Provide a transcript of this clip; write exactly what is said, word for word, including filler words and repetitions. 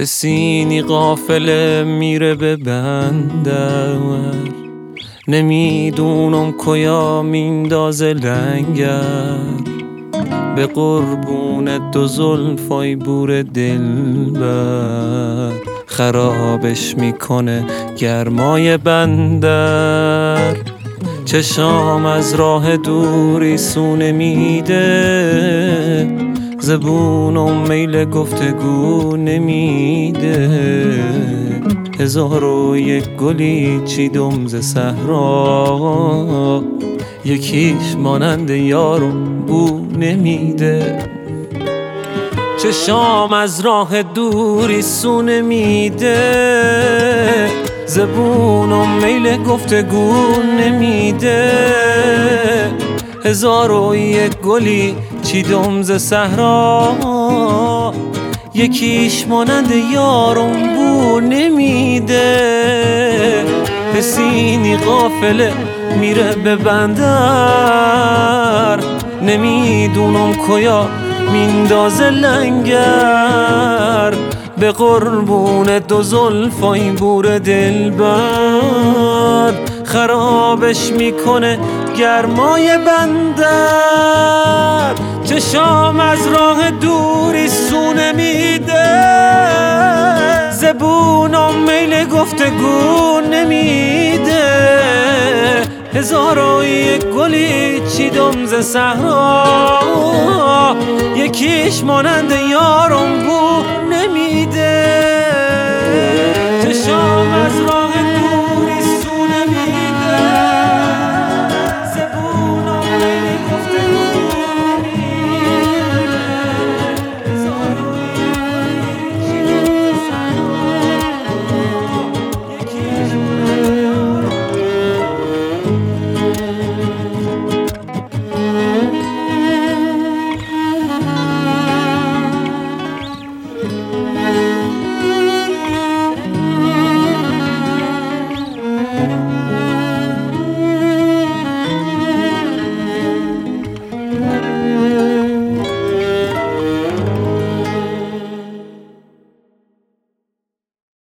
حسینی قافله میره به بندر، نمیدونم کجا میندازه لنگر. به قربون دو زلفای بور دلبر، خرابش میکنه گرمای بندر. چشام از راه دوری سونه میده، زبونم میل گفتگو نمیده. هزار و یک گلی چیدم ز صحرا، یکیش مانند یارم بو نمیده. چشام از راه دوری سونه میده، زبونم میل گفتگو نمیده. هزار و یک گلی چیدم ز صحرا، یکیش مانند یارم بو نمیده. حسینی قافله میره به بندر، نمیدونم کجا میندازه لنگر. به قربون دو زلفای بور دلبر، خرابش میکنه گرمای بندر. چشام از راه دوری سونه میده، زبونم میل گفتگو نمیده. هزار و یک گلی چیدم ز صحرا، یکیش مانند یارم بو نمیده.